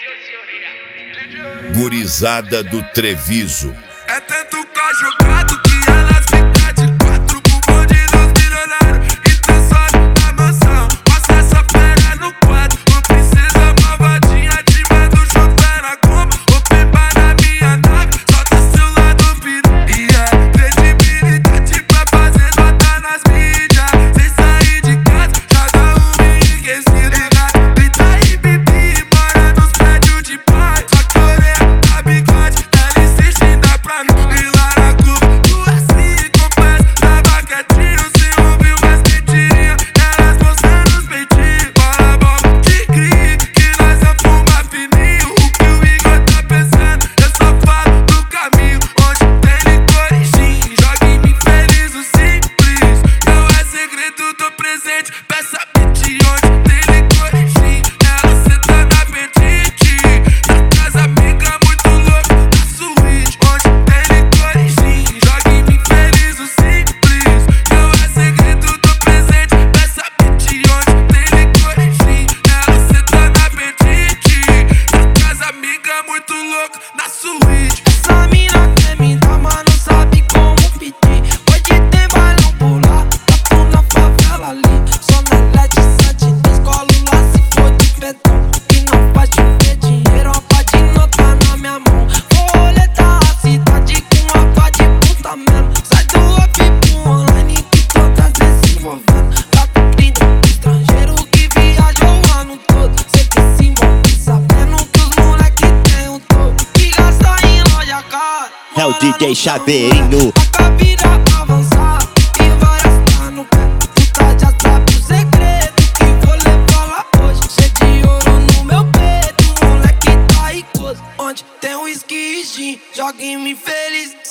Gurizada do Treviso. É tanto conjugado que elas ficam de quatro pro bonde dos milionários. Então sobe na mansão, passa essa fera no quadro. Não precisa malvadinha, te mando chover na goma. Ou pipa na minha nave, solta seu lado piru. E é credibilidade pra fazer nota nas mídias. Sem sair de casa, joga enriquecido. Grita aí, bibi, mora nos prédios de pai. Só que orelha, a bigode, ela insiste em dar pra nós. E lá na curva, tu assim confessa. Tava quietinho, se ouviu umas mentirinhas. Elas mostrando os peitinhos. Fala bola de gri, que nós é fuma fininho. O que o Igor tá pensando, eu só falo do caminho. Onde tem licor e gin, joga em mim feliz o simples. Não é segredo, tô presente. Peça beat onde tem licor e gin. Ela senta na apetite. Na casa amiga muito louca, na suíte. Onde tem licor e gin, joga em mim feliz o simples. Não é segredo, tô presente. Peça beat onde tem licor e gin. Ela senta na apetite. Na casa amiga muito louca, na suíte. Essa mina quer me dar, mas não sabe como pedir. Hoje tem bailão por lá, papo na favela ali. Só na LED 72, colo lá se for de pedão. Que não faz de ver dinheiro, ó, pode notar na minha mão. Vou roletar a cidade com água de puta mesmo. Sai do up pro online que todas vezes se envolvendo. Tá cumprindo estrangeiro que viajou o ano todo. Sei que se envolve sabendo que os moleque tem um todo. Que gasta em loja cara. É o DJ Chaveirinho. A vida avançar e várias tá no pé. Puta já sabe o segredo que vou levar lá hoje. Cheio de ouro no meu peito, moleque tá ricoso. Onde tem whisky e gin, joga em mim feliz.